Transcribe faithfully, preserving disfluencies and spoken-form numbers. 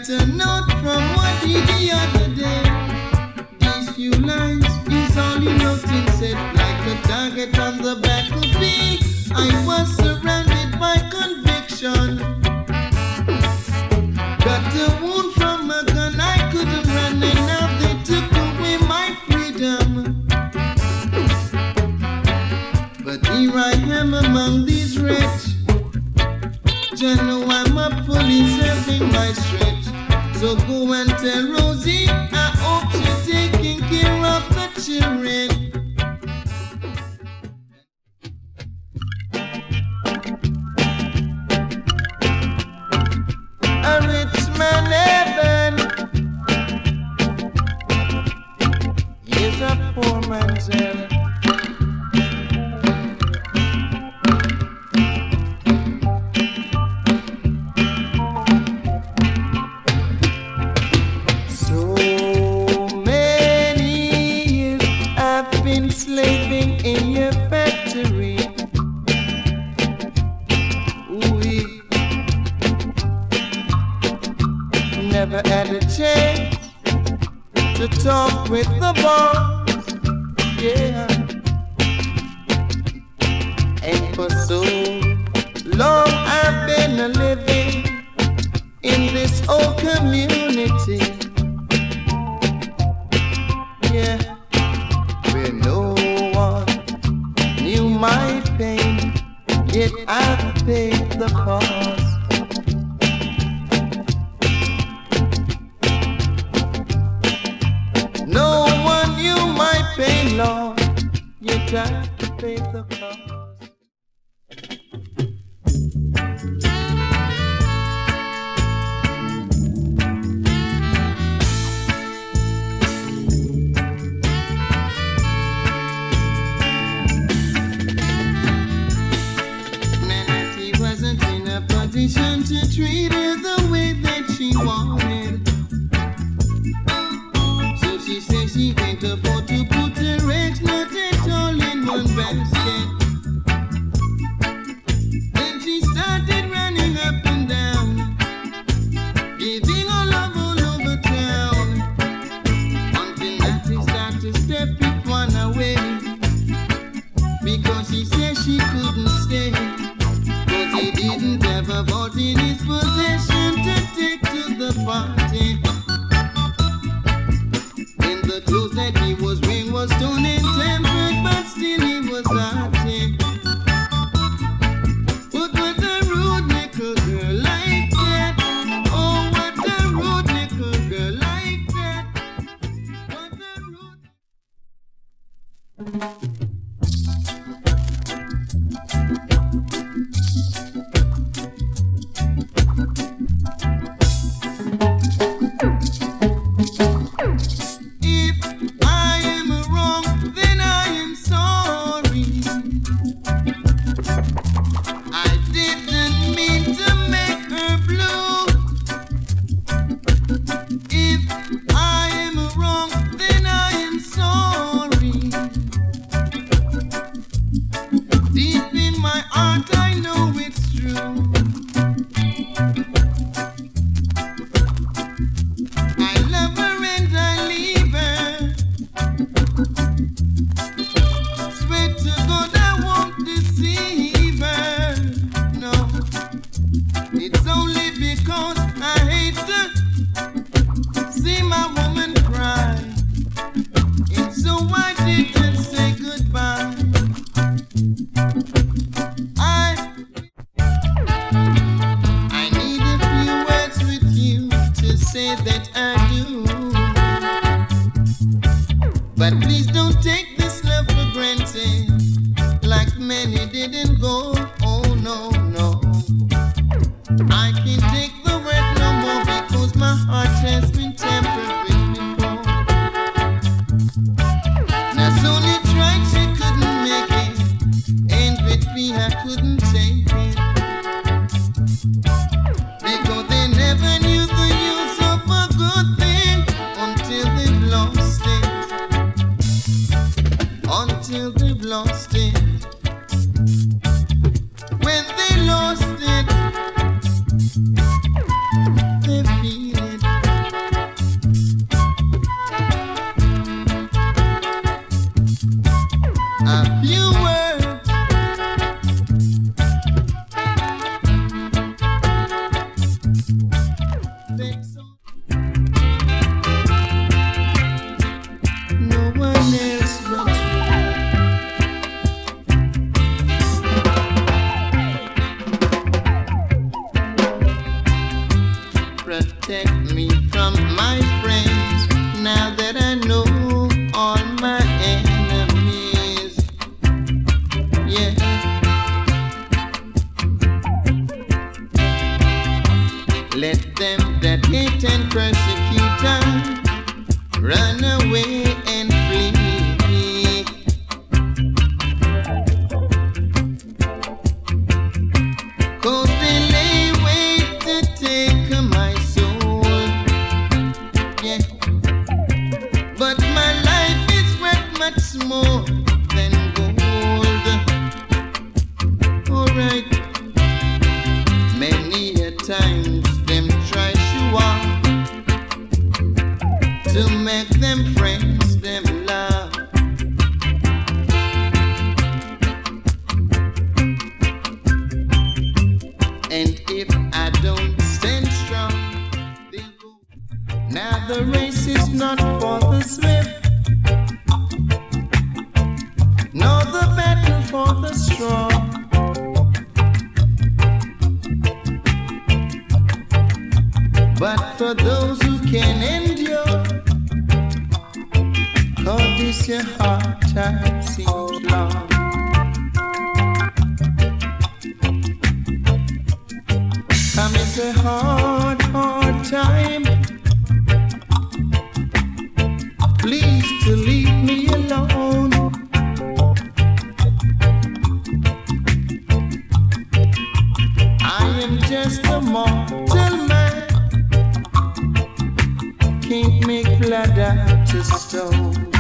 got a note from what he the other day. These few lines is all he wrote and said, like a target on the battlefield. I was surrounded by conviction. Got a wound from a gun, I couldn't run, and now they took away my freedom. But here I am among these wretch. You know I'm a police serving my stretch. So go and tell Rosie, I hope she's taking care of the children. A rich man heaven is a poor man's hell. Never had a chance to talk with the boss, yeah. And for so long I've been a living in this old community, yeah, where no one knew my pain, yet I've paid the cost. No one knew my pain, Lord, yet I have to pay the cost. Nancy wasn't in a position to treat her the way that she wanted. She said she can't afford to put her eggs not at all in one basket. Then she started running up and down, giving her love all over town, until Natty started to step it one away, because she said she couldn't stay, cause he didn't have a vault in his possession to take to the party. The clothes that he was wearing was torn and tempered, but still he was naughty. What was a rude little girl like that? Oh, what a rude little girl like that? What a rude... until they've lost it. respect. So no one else but you. Protect me from my friends now that I know all my enemies. Yeah. Let them that hate and persecute us run away and flee. Cause they lay wait to take my soul. Yeah. But my life is worth much more than gold. Alright. Many a times them try show off to make them friends, them love. And if I don't stand strong, they'll go. Now the race is not for the swift, nor the battle for the strong, but for those who can endure. Cause this your hard time seems long. Come, it's a hard, hard time. Please to leave me alone. I am just a mortal man, can't make blood out of stone.